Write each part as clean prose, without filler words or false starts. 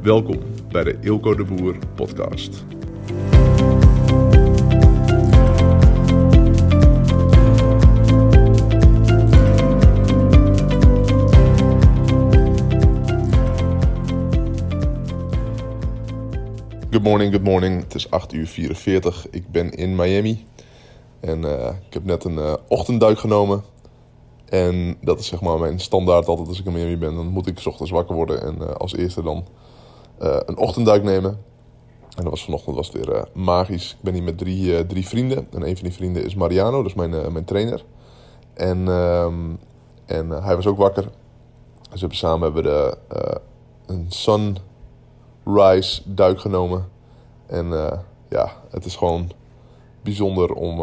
Welkom bij de Eelco de Boer podcast. Good morning. Het is 8:44. Ik ben in Miami. En ik heb net een ochtendduik genomen. En dat is zeg maar mijn standaard altijd als ik in Miami ben. Dan moet ik 's ochtends wakker worden en als eerste dan een ochtendduik nemen. En dat was vanochtend weer magisch. Ik ben hier met drie vrienden. En een van die vrienden is Mariano, dat is mijn trainer. En hij was ook wakker. Dus samen hebben we een sunrise duik genomen. En het is gewoon bijzonder om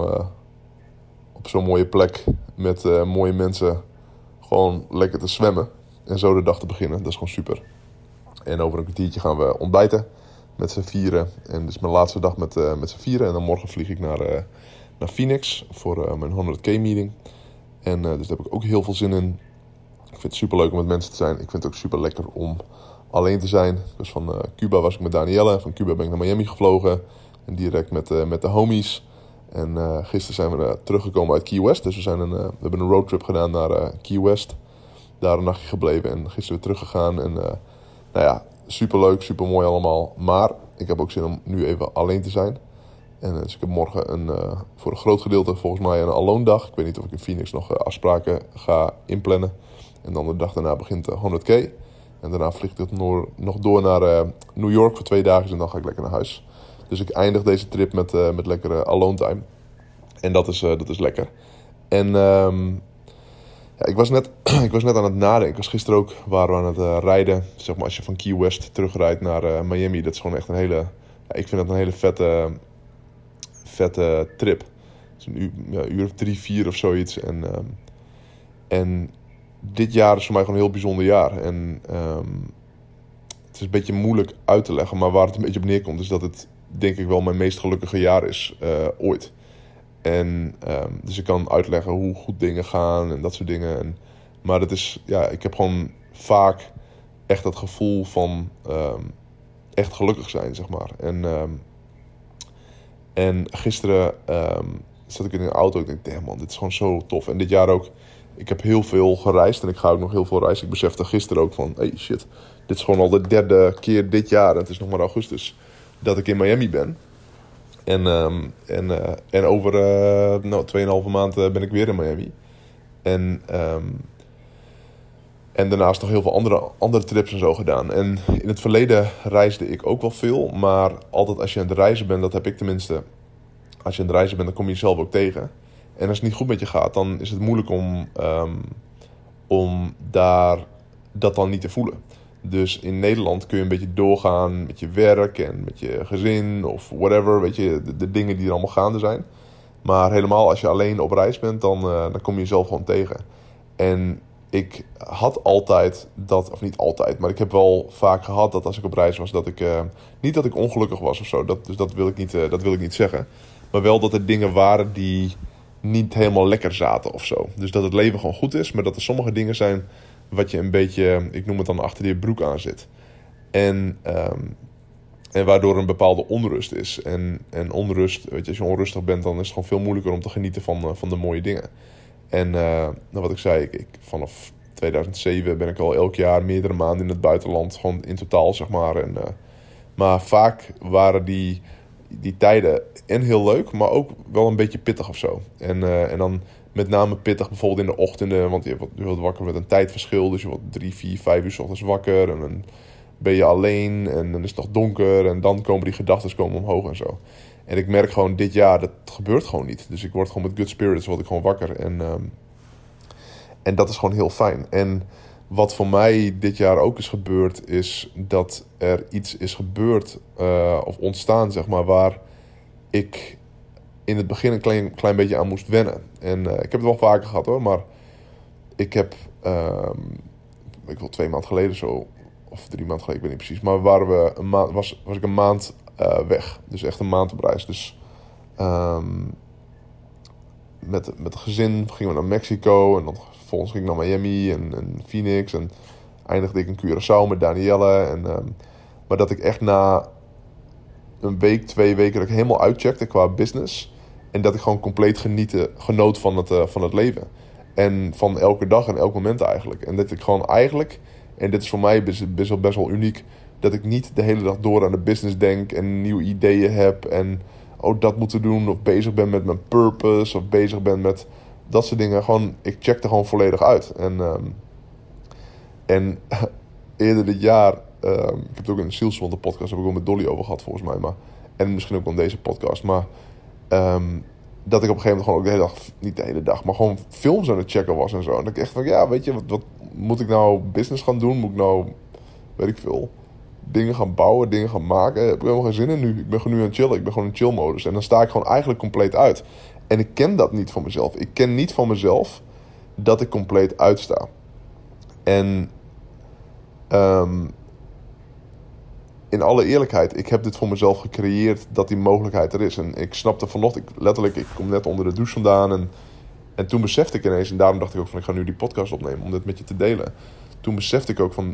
op zo'n mooie plek met mooie mensen gewoon lekker te zwemmen. En zo de dag te beginnen. Dat is gewoon super. En over een kwartiertje gaan we ontbijten met z'n vieren. En dit is mijn laatste dag met z'n vieren. En dan morgen vlieg ik naar Phoenix voor mijn 100k meeting. En dus daar heb ik ook heel veel zin in. Ik vind het super leuk om met mensen te zijn. Ik vind het ook super lekker om alleen te zijn. Dus van Cuba was ik met Danielle. Van Cuba ben ik naar Miami gevlogen. En direct met de homies. En gisteren zijn we teruggekomen uit Key West. Dus we hebben een roadtrip gedaan naar Key West. Daar een nachtje gebleven en gisteren weer teruggegaan. En super leuk, super mooi allemaal. Maar ik heb ook zin om nu even alleen te zijn. En dus ik heb morgen voor een groot gedeelte volgens mij een alone dag. Ik weet niet of ik in Phoenix nog afspraken ga inplannen. En dan de dag daarna begint de 100k. En daarna vlieg ik nog door naar New York voor 2 dagen. En dan ga ik lekker naar huis. Dus ik eindig deze trip met lekkere alone time. En dat is lekker. En ik was net aan het nadenken. Ik was gisteren ook waren we aan het rijden. Zeg maar als je van Key West terugrijdt naar Miami. Dat is gewoon echt ik vind dat een hele vette trip. Het is een uur of 3, 4 of zoiets. En dit jaar is voor mij gewoon een heel bijzonder jaar. En het is een beetje moeilijk uit te leggen. Maar waar het een beetje op neerkomt is dat het denk ik wel mijn meest gelukkige jaar is ooit. En dus ik kan uitleggen hoe goed dingen gaan en dat soort dingen. Maar het is, ik heb gewoon vaak echt dat gevoel van echt gelukkig zijn, zeg maar. En gisteren zat ik in een auto. Ik denk, damn man, dit is gewoon zo tof. En dit jaar ook. Ik heb heel veel gereisd en ik ga ook nog heel veel reizen. Ik besefte gisteren ook van, hey shit, dit is gewoon al de 3e keer dit jaar. En het is nog maar augustus dat ik in Miami ben. En over 2,5 maand ben ik weer in Miami. En daarnaast nog heel veel andere trips en zo gedaan. En in het verleden reisde ik ook wel veel. Maar altijd als je aan het reizen bent, dat heb ik tenminste. Als je aan het reizen bent, dan kom je jezelf ook tegen. En als het niet goed met je gaat, dan is het moeilijk om daar dat dan niet te voelen. Dus in Nederland kun je een beetje doorgaan met je werk en met je gezin of whatever. Weet je, de dingen die er allemaal gaande zijn. Maar helemaal als je alleen op reis bent, dan kom je jezelf gewoon tegen. En ik had altijd dat, of niet altijd, maar ik heb wel vaak gehad dat als ik op reis was, dat ik niet dat ik ongelukkig was of zo. Dus dat wil ik niet zeggen. Maar wel dat er dingen waren die niet helemaal lekker zaten of zo. Dus dat het leven gewoon goed is, maar dat er sommige dingen zijn wat je een beetje, ik noem het dan, achter je broek aan zit. En waardoor er een bepaalde onrust is. En onrust, weet je, als je onrustig bent, dan is het gewoon veel moeilijker om te genieten van de mooie dingen. En wat ik zei, vanaf 2007 ben ik al elk jaar meerdere maanden in het buitenland. Gewoon in totaal, zeg maar. Maar vaak waren die tijden en heel leuk, maar ook wel een beetje pittig of zo. En dan met name pittig bijvoorbeeld in de ochtenden, want je wordt wakker met een tijdverschil. Dus je wordt 3, 4, 5 uur 's ochtends wakker en dan ben je alleen en dan is het nog donker. En dan komen die gedachten omhoog en zo. En ik merk gewoon dit jaar, dat gebeurt gewoon niet. Dus ik word gewoon met good spirits, word ik gewoon wakker. En dat is gewoon heel fijn. En wat voor mij dit jaar ook is gebeurd, is dat er iets is gebeurd of ontstaan, zeg maar, waar ik in het begin een klein beetje aan moest wennen. En ik heb het wel vaker gehad hoor, maar ik heb, 2 maanden geleden zo, of 3 maanden geleden, ik weet niet precies, maar was ik een maand weg. Dus echt een maand op reis. Dus met het gezin gingen we naar Mexico en dan vervolgens ging ik naar Miami en Phoenix en eindigde ik in Curaçao met Danielle. Maar dat ik echt na een week, 2 weken... dat ik helemaal uitcheckte qua business. En dat ik gewoon compleet genoot van het leven. En van elke dag en elk moment eigenlijk. En dat ik gewoon eigenlijk... en dit is voor mij best wel uniek... dat ik niet de hele dag door aan de business denk... en nieuwe ideeën heb... en dat moeten doen... of bezig ben met mijn purpose... of bezig ben met dat soort dingen. Gewoon, ik check er gewoon volledig uit. En eerder dit jaar... ik heb het ook in de Zielswonder podcast... heb ik ook met Dolly over gehad volgens mij. Maar, en misschien ook in deze podcast. Maar... dat ik op een gegeven moment gewoon ook de hele dag... niet de hele dag, maar gewoon films aan het checken was en zo. En dat ik echt van, ja, weet je... wat moet ik nou business gaan doen? Moet ik nou, weet ik veel... dingen gaan bouwen, dingen gaan maken? Ik heb er helemaal geen zin in nu. Ik ben gewoon nu aan het chillen. Ik ben gewoon in chill-modus. En dan sta ik gewoon eigenlijk compleet uit. En ik ken dat niet van mezelf. Ik ken niet van mezelf... dat ik compleet uitsta. En... in alle eerlijkheid, ik heb dit voor mezelf gecreëerd dat die mogelijkheid er is. En ik snapte vanochtend, ik kom net onder de douche vandaan. En toen besefte ik ineens, en daarom dacht ik ook van... ik ga nu die podcast opnemen om dit met je te delen. Toen besefte ik ook van...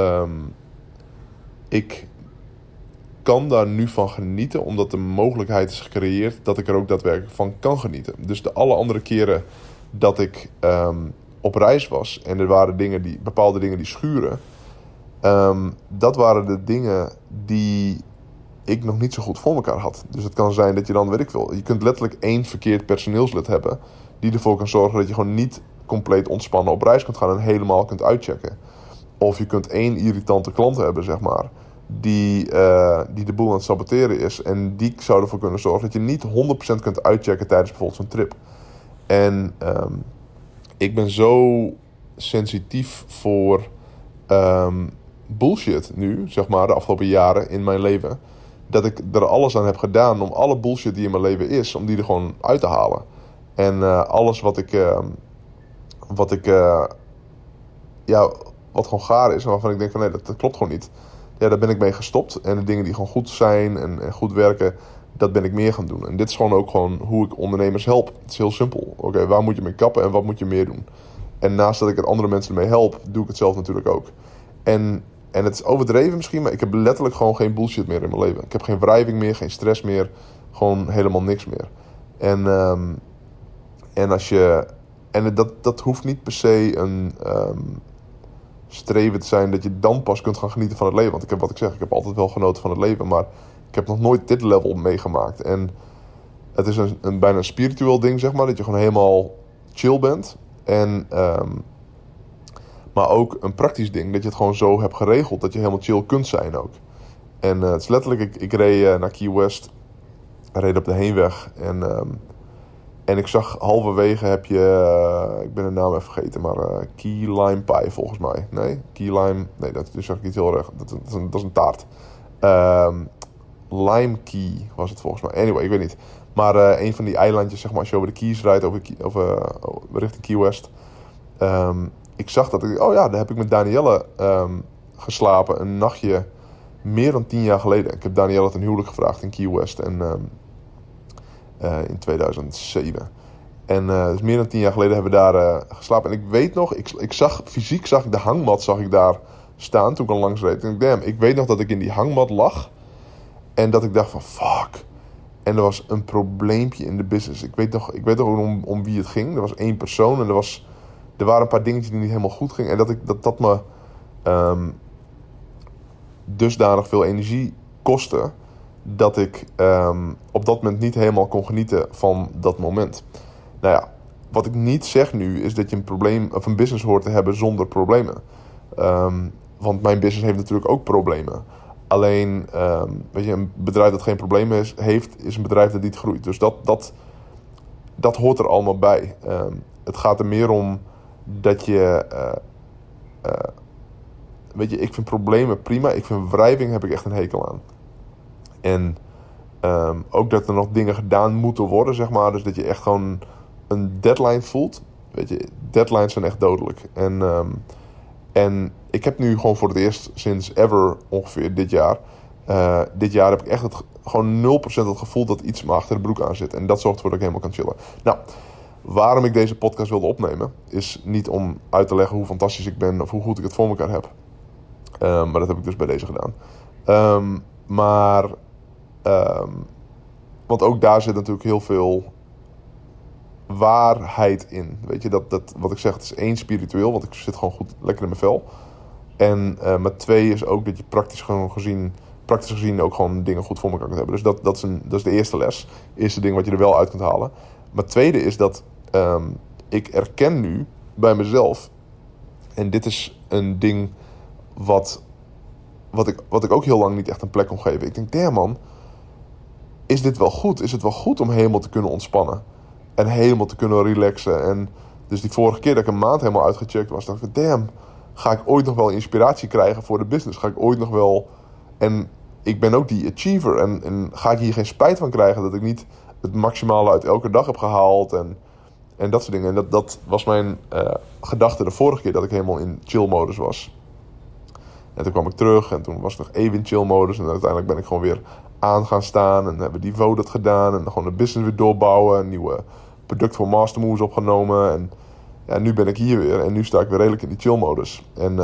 ik kan daar nu van genieten, omdat de mogelijkheid is gecreëerd... dat ik er ook daadwerkelijk van kan genieten. Dus de alle andere keren dat ik op reis was... en er waren bepaalde dingen die schuren... dat waren de dingen die ik nog niet zo goed voor elkaar had. Dus het kan zijn dat je dan, weet ik veel... je kunt letterlijk 1 verkeerd personeelslid hebben... die ervoor kan zorgen dat je gewoon niet compleet ontspannen op reis kunt gaan... en helemaal kunt uitchecken. Of je kunt 1 irritante klant hebben, zeg maar... die de boel aan het saboteren is. En die zou ervoor kunnen zorgen dat je niet 100% kunt uitchecken... tijdens bijvoorbeeld zo'n trip. En ik ben zo sensitief voor... bullshit nu, zeg maar, de afgelopen jaren in mijn leven... dat ik er alles aan heb gedaan om alle bullshit die in mijn leven is... om die er gewoon uit te halen. En alles wat gewoon gaar is... en waarvan ik denk van nee, dat klopt gewoon niet... ja, daar ben ik mee gestopt. En de dingen die gewoon goed zijn en goed werken... dat ben ik meer gaan doen. En dit is gewoon hoe ik ondernemers help. Het is heel simpel. Oké, waar moet je mee kappen en wat moet je meer doen? En naast dat ik het andere mensen mee help... doe ik het zelf natuurlijk ook. En het is overdreven misschien, maar ik heb letterlijk gewoon geen bullshit meer in mijn leven. Ik heb geen wrijving meer, geen stress meer. Gewoon helemaal niks meer. En dat hoeft niet per se een streven te zijn... dat je dan pas kunt gaan genieten van het leven. Want ik heb altijd wel genoten van het leven. Maar ik heb nog nooit dit level meegemaakt. En het is een bijna spiritueel ding, zeg maar. Dat je gewoon helemaal chill bent. Maar ook een praktisch ding, dat je het gewoon zo hebt geregeld... dat je helemaal chill kunt zijn ook. En het is letterlijk, ik reed naar Key West... reed op de heenweg... en ik zag halverwege heb je... ik ben de naam even vergeten, maar... Key Lime Pie volgens mij. Nee, Key Lime... nee, dat zag ik niet heel erg. Dat is een taart. Lime Key was het volgens mij. Anyway, ik weet niet. Maar een van die eilandjes, zeg maar... als je over de Keys rijdt, richting Key West... ik zag dat daar heb ik met Danielle geslapen. Een nachtje meer dan 10 jaar geleden. Ik heb Danielle ten huwelijk gevraagd in Key West. In 2007. En dus meer dan 10 jaar geleden hebben we daar geslapen. En ik weet nog, fysiek zag ik de hangmat daar staan toen ik al langs reed. En ik weet nog dat ik in die hangmat lag. En dat ik dacht van fuck. En er was een probleempje in de business. Ik weet nog om wie het ging. Er was 1 persoon en er waren een paar dingetjes die niet helemaal goed gingen. En dat me dusdanig veel energie kostte... dat ik op dat moment niet helemaal kon genieten van dat moment. Nou ja, wat ik niet zeg nu... is dat je een probleem of een business hoort te hebben zonder problemen. Want mijn business heeft natuurlijk ook problemen. Alleen, weet je, een bedrijf dat geen problemen heeft... is een bedrijf dat niet groeit. Dus dat hoort er allemaal bij. Het gaat er meer om... dat je... weet je, ik vind problemen prima. Ik vind wrijving heb ik echt een hekel aan. En ook dat er nog dingen gedaan moeten worden, zeg maar. Dus dat je echt gewoon een deadline voelt. Weet je, deadlines zijn echt dodelijk. En ik heb nu gewoon voor het eerst sinds ever ongeveer dit jaar... dit jaar heb ik echt gewoon 0% het gevoel dat iets me achter de broek aan zit. En dat zorgt ervoor dat ik helemaal kan chillen. Nou... waarom ik deze podcast wilde opnemen... is niet om uit te leggen hoe fantastisch ik ben... of hoe goed ik het voor elkaar heb. Maar dat heb ik dus bij deze gedaan. Um, maar... Want ook daar zit natuurlijk heel veel waarheid in. Weet je, dat wat ik zeg, het is 1 spiritueel, want ik zit gewoon goed lekker in mijn vel. En maar 2 is ook dat je praktisch gezien ook gewoon dingen goed voor elkaar kunt hebben. Dus dat is de eerste les. Eerste ding wat je er wel uit kunt halen. Maar het tweede is dat ik erken nu bij mezelf. En dit is een ding wat ik ook heel lang niet echt een plek kon geven. Ik denk, damn man, is dit wel goed? Is het wel goed om helemaal te kunnen ontspannen? En helemaal te kunnen relaxen. En dus die vorige keer dat ik een maand helemaal uitgecheckt was, dacht ik, damn, ga ik ooit nog wel inspiratie krijgen voor de business? Ga ik ooit nog wel... En ik ben ook die achiever. En ga ik hier geen spijt van krijgen dat ik niet het maximale uit elke dag heb gehaald? En dat soort dingen. En dat was mijn gedachte de vorige keer dat ik helemaal in chill-modus was. En toen kwam ik terug en toen was ik nog even in chill-modus. En uiteindelijk ben ik gewoon weer aan gaan staan. En hebben die vote gedaan. En gewoon de business weer doorbouwen. Een nieuwe product voor Master Moves opgenomen. En ja, nu ben ik hier weer. En nu sta ik weer redelijk in die chill-modus.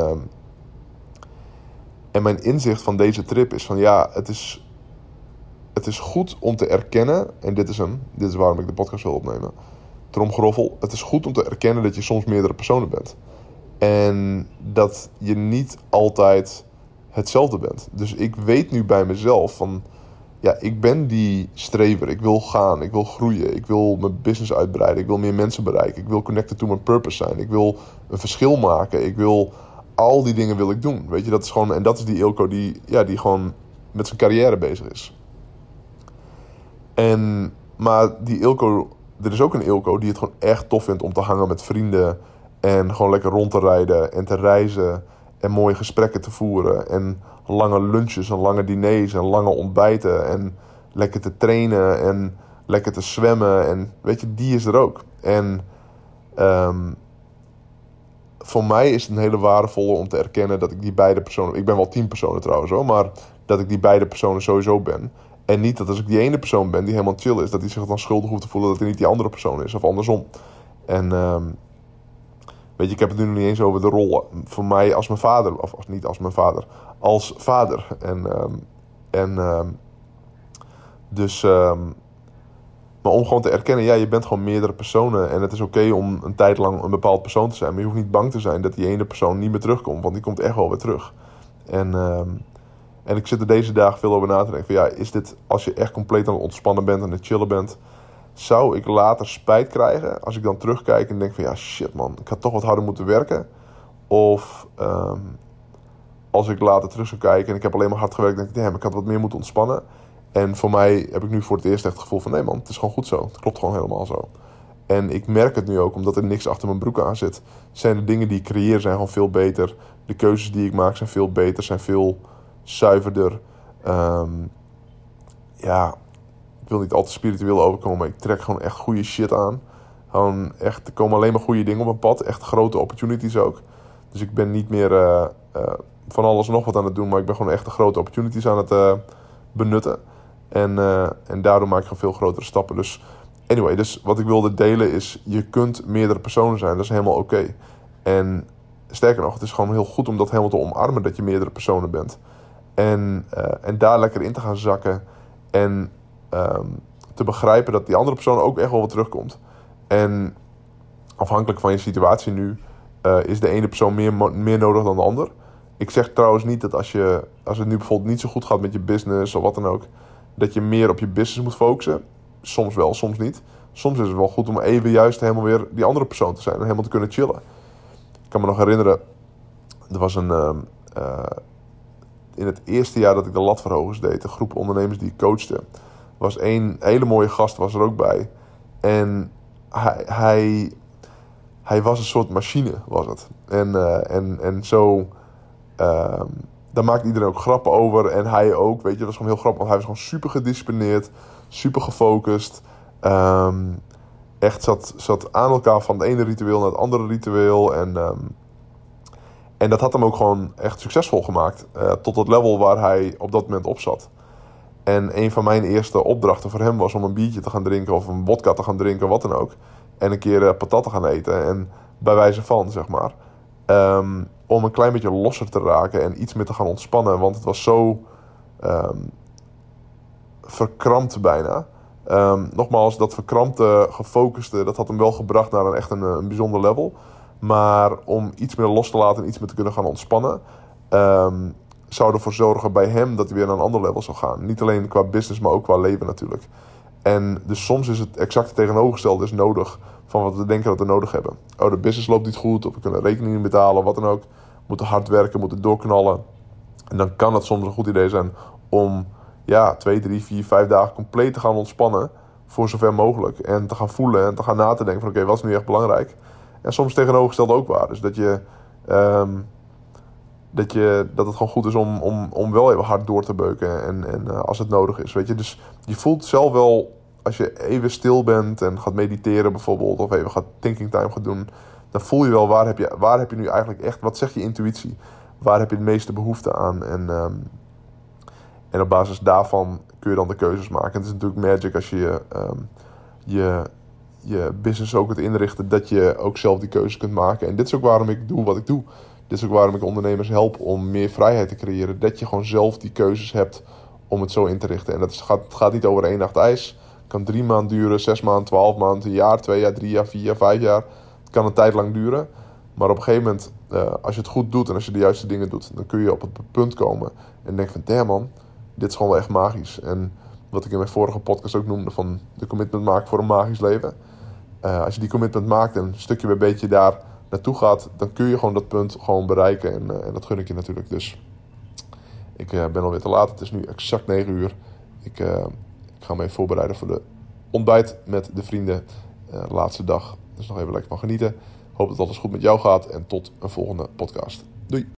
En mijn inzicht van deze trip is van ja, het is goed om te erkennen. En dit is hem. Dit is waarom ik de podcast wil opnemen. Tromgeroffel. Het is goed om te erkennen dat je soms meerdere personen bent. En dat je niet altijd hetzelfde bent. Dus ik weet nu bij mezelf van... Ja, ik ben die strever. Ik wil gaan. Ik wil groeien. Ik wil mijn business uitbreiden. Ik wil meer mensen bereiken. Ik wil connected to mijn purpose zijn. Ik wil een verschil maken. Ik wil... Al die dingen wil ik doen. Weet je, dat is gewoon... En dat is die Eelco die gewoon met zijn carrière bezig is. Maar die Eelco... Er is ook een Eelco die het gewoon echt tof vindt om te hangen met vrienden... En gewoon lekker rond te rijden en te reizen en mooie gesprekken te voeren. En lange lunches en lange diners en lange ontbijten. En lekker te trainen en lekker te zwemmen. En weet je, die is er ook. En voor mij is het een hele waardevolle om te erkennen dat ik die beide personen... Ik ben wel 10 personen trouwens hoor, maar dat ik die beide personen sowieso ben. En niet dat als ik die ene persoon ben die helemaal chill is, dat hij zich dan schuldig hoeft te voelen dat hij niet die andere persoon is. Of andersom. En... Weet je, ik heb het nu nog niet eens over de rol voor mij als mijn vader. Of niet als mijn vader. Als vader. Maar om gewoon te erkennen, ja, je bent gewoon meerdere personen. En het is oké om een tijd lang een bepaald persoon te zijn. Maar je hoeft niet bang te zijn dat die ene persoon niet meer terugkomt. Want die komt echt wel weer terug. En ik zit er deze dagen veel over na te denken. Van ja, is dit, als je echt compleet aan het ontspannen bent en het chillen bent... Zou ik later spijt krijgen als ik dan terugkijk en denk van ja shit man, ik had toch wat harder moeten werken. Of als ik later terug zou kijken en ik heb alleen maar hard gewerkt, denk ik damn, ik had wat meer moeten ontspannen. En voor mij heb ik nu voor het eerst echt het gevoel van nee man, het is gewoon goed zo. Het klopt gewoon helemaal zo. En ik merk het nu ook, omdat er niks achter mijn broek aan zit. Zijn de dingen die ik creëer zijn gewoon veel beter. De keuzes die ik maak zijn veel beter, zijn veel zuiverder. Ik wil niet al te spiritueel overkomen, maar ik trek gewoon echt goede shit aan. Gewoon echt, er komen alleen maar goede dingen op mijn pad. Echt grote opportunities ook. Dus ik ben niet meer van alles nog wat aan het doen, maar ik ben gewoon echt de grote opportunities aan het benutten. En daardoor maak ik gewoon veel grotere stappen. Dus anyway, dus wat ik wilde delen is, je kunt meerdere personen zijn. Dat is helemaal oké. En sterker nog, het is gewoon heel goed om dat helemaal te omarmen, dat je meerdere personen bent. En daar lekker in te gaan zakken. En te begrijpen dat die andere persoon ook echt wel wat terugkomt. En afhankelijk van je situatie nu... is de ene persoon meer nodig dan de ander. Ik zeg trouwens niet dat als het nu bijvoorbeeld niet zo goed gaat met je business... of wat dan ook, dat je meer op je business moet focussen. Soms wel, soms niet. Soms is het wel goed om even juist helemaal weer die andere persoon te zijn... en helemaal te kunnen chillen. Ik kan me nog herinneren... Er was in het eerste jaar dat ik de latverhogers deed... een groep ondernemers die ik coachte... was een hele mooie gast was er ook bij. En hij was een soort machine, was het. En zo... daar maakte iedereen ook grappen over. En hij ook, weet je, dat was gewoon heel grappig. Want hij was gewoon super gedisciplineerd. Super gefocust. Echt zat aan elkaar van het ene ritueel naar het andere ritueel. En dat had hem ook gewoon echt succesvol gemaakt. Tot het level waar hij op dat moment op zat. En een van mijn eerste opdrachten voor hem was om een biertje te gaan drinken... of een vodka te gaan drinken, wat dan ook. En een keer patat te gaan eten. En bij wijze van, zeg maar. om een klein beetje losser te raken en iets meer te gaan ontspannen. Want het was zo verkrampt bijna. Nogmaals, dat verkrampte, gefocuste, dat had hem wel gebracht naar echt een bijzonder level. Maar om iets meer los te laten en iets meer te kunnen gaan ontspannen, zou ervoor zorgen bij hem dat hij weer naar een ander level zou gaan. Niet alleen qua business, maar ook qua leven natuurlijk. En dus soms is het exact tegenovergestelde is nodig van wat we denken dat we nodig hebben. Oh, de business loopt niet goed, of we kunnen rekeningen betalen, wat dan ook. We moeten hard werken, moeten doorknallen. En dan kan het soms een goed idee zijn om 2, 3, 4, 5 dagen compleet te gaan ontspannen. Voor zover mogelijk. En te gaan voelen en te gaan na te denken van oké, wat is nu echt belangrijk? En soms tegenovergesteld ook waar. Dus dat het gewoon goed is om wel even hard door te beuken. En als het nodig is, weet je. Dus je voelt zelf wel, als je even stil bent en gaat mediteren bijvoorbeeld, of even gaat thinking time gaan doen, dan voel je wel waar heb je nu eigenlijk echt, wat zegt je intuïtie? Waar heb je het meeste behoefte aan? En op basis daarvan kun je dan de keuzes maken. En het is natuurlijk magic als je je business ook kunt inrichten, dat je ook zelf die keuzes kunt maken. En dit is ook waarom ik doe wat ik doe. Dit is ook waarom ik ondernemers help om meer vrijheid te creëren. Dat je gewoon zelf die keuzes hebt om het zo in te richten. En het gaat niet over 1 nacht ijs. Het kan 3 maanden duren, 6 maanden, 12 maanden, 1 jaar, 2 jaar, 3 jaar, 4 jaar, 5 jaar. Het kan een tijd lang duren. Maar op een gegeven moment, als je het goed doet en als je de juiste dingen doet, dan kun je op het punt komen en denk van, damn man, dit is gewoon wel echt magisch. En wat ik in mijn vorige podcast ook noemde van de commitment maken voor een magisch leven. Als je die commitment maakt en een stukje bij beetje daar naartoe gaat, dan kun je gewoon dat punt gewoon bereiken. En dat gun ik je natuurlijk. Dus ik ben alweer te laat. Het is nu exact 9 uur. Ik ga me even voorbereiden voor de ontbijt met de vrienden. Laatste dag. Dus nog even lekker van genieten. Hoop dat alles goed met jou gaat. En tot een volgende podcast. Doei!